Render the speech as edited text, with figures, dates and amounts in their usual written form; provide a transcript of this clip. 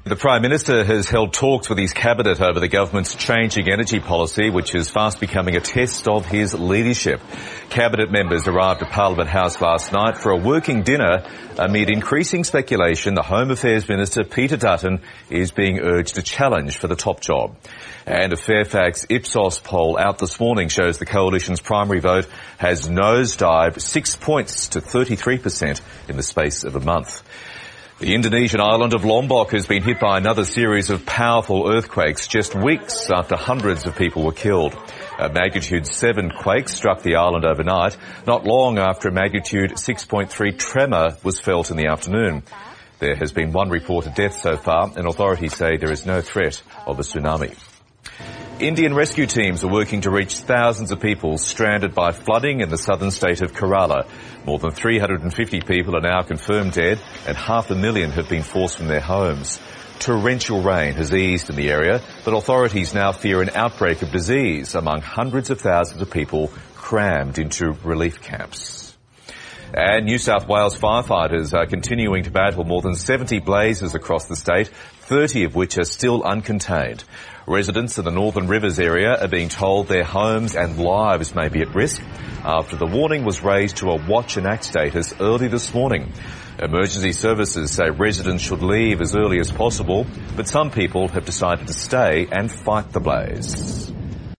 The Prime Minister has held talks with his cabinet over the government's changing energy policy, which is fast becoming a test of his leadership. Cabinet members arrived at Parliament House last night for a working dinner amid increasing speculation the Home Affairs Minister, Peter Dutton, is being urged to challenge for the top job. And a Fairfax Ipsos poll out this morning shows the Coalition's primary vote has nosedived 6 points to 33% in the space of a month. The Indonesian island of Lombok has been hit by another series of powerful earthquakes just weeks after hundreds of people were killed. A magnitude 7 quake struck the island overnight, not long after a magnitude 6.3 tremor was felt in the afternoon. There has been one reported death so far, and authorities say there is no threat of a tsunami. Indian rescue teams are working to reach thousands of people stranded by flooding in the southern state of Kerala. More than 350 people are now confirmed dead and 500,000 have been forced from their homes. Torrential rain has eased in the area, but authorities now fear an outbreak of disease among hundreds of thousands of people crammed into relief camps. And New South Wales firefighters are continuing to battle more than 70 blazes across the state, 30 of which are still uncontained. Residents in the Northern Rivers area are being told their homes and lives may be at risk after the warning was raised to a watch and act status early this morning. Emergency services say residents should leave as early as possible, but some people have decided to stay and fight the blaze.